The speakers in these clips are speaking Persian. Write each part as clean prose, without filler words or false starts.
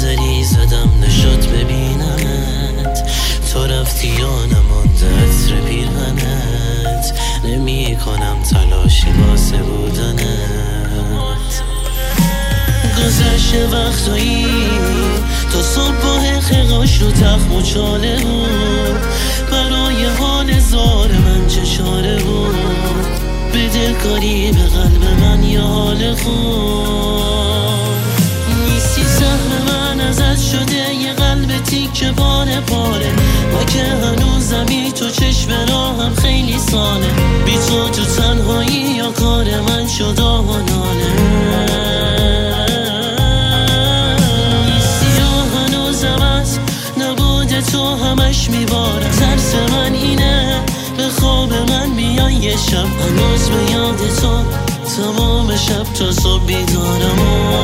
زری زدم نشات ببینمت، تو رفتی یا نمانده عطر پیرهنت، نمی کنم تلاشی واسه بودنت. گذشته وقتایی تا صبح با حقیقاش رو تخم و چاله بود، برای حال زار من چه چاره بود، به دلکاری به قلب من یا حال خوب نیستی. سهم من ازت شده یه قلب تیکه پاره پاره، ما که هنوزمی تو چشم راهم خیلی ساله، بی تو تنهایی یا کار من شد آه و ناله. تو همش میبارم، ترس من اینه به خواب من میان یه شب هنوز به یاد تو، تمام شب تا صبح بیدارم.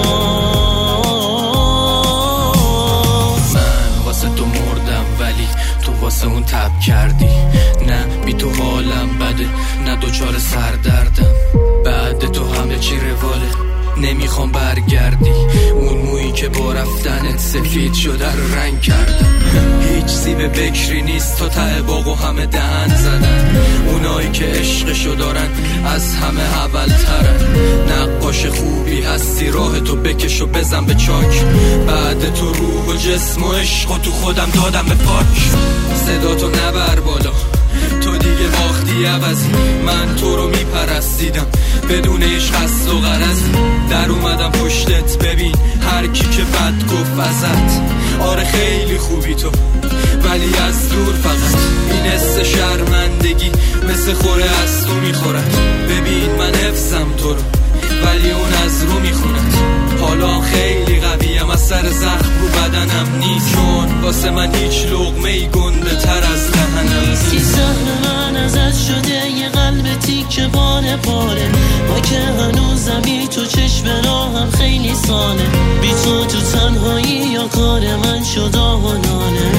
من واسه تو مردم ولی تو واسه اون تب کردی، نه بی تو حالم بده نه دوچار سردردم، بعد تو همه چی رواله نمیخوام برگردی، اون مویی که با رفتنت سفید شده رو رنگ کردم. هیچ سیب بکری نیست تا ته باغو همه دهن زدن، اونایی که عشقشو دارن از همه اول ترن. نقاش خوبی هستی راه تو بکش و بزن به چاک، بعد تو روح و جسم و عشق و تو خودم دادم به پاک. صدا تو نبر بالا تو دیگه باختی عوضی، من تو رو میپرستیدم بدون عشق قصد و غرض، در اومدم پشتت ببین هر کی که بد گفت ازت. آره خیلی خوبی تو ولی از دور فقط، این حس شرمندگی مثل خوره از تو میخورد. ببین من حفظم تو رو ولی اون از رو میخوند، حالا خیلی قویم از سر زخم رو بدنم نیست، چون واسه من هیچ لقمه ای گنده تر از دهنم نیستی. سهم من ازت شده یه قلب تیکه پاره پاره، ما که هنوزمی تو چشم راهم خیلی ساله، بی تو تنهایی یا کار من شد آه و ناله.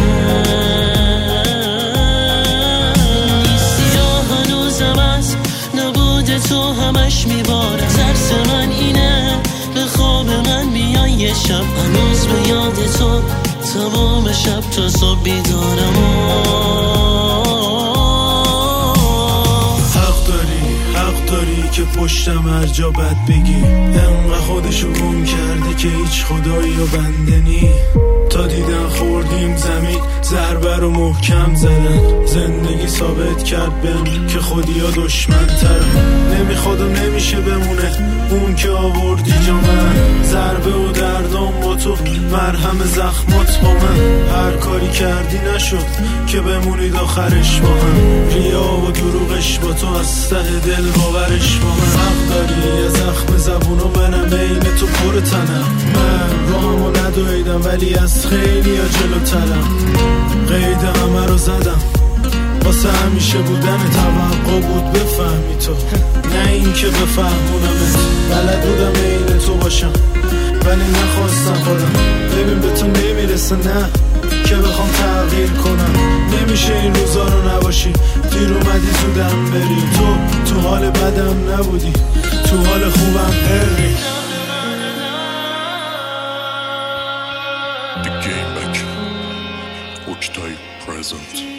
نیستی یا هنوزم از نبود تو همش میبارم، ترس من اینه به خواب من میان یه شب هنوز به یاد تو، تمام شب تا صبح بیدارم. حق داری که پشتم هر جا بد بگی، انقدر خودشو گم کرده که هیچ خدایی و بنده نی. تا دیدن خوردیم زمین ضربه رو محکم زدن، زندگی ثابت کرد بهم که خودی ها دشمن ترن. نمیخواد و نمیشه بمونه اون که آوردی جا من، ضربه و دردم با تو مرهم زخمات با من، هر کاری کردی نشد که بمونید آخرش با هم، ریا و دروغش با تو از ته دل باورش با من. حق داری یه زخم زبونو منم بین تو پر تنم، من رامو ندویدم ولی از خیلی ها جلوترم، قید همه رو زدم واسه همیشه بودن توقع بود بفهمی تو، نه این که بفهمونمت. بلد بودم عین تو باشم ولی نخواستم خودم، ببین به تو نمیرسه نه که بخوام تغییر کنم، نمیشه این روزا رو نباشی دیر اومدی زودم بری، تو حال بدم نبودی تو حال خوبم هری. The game back. Oktay present.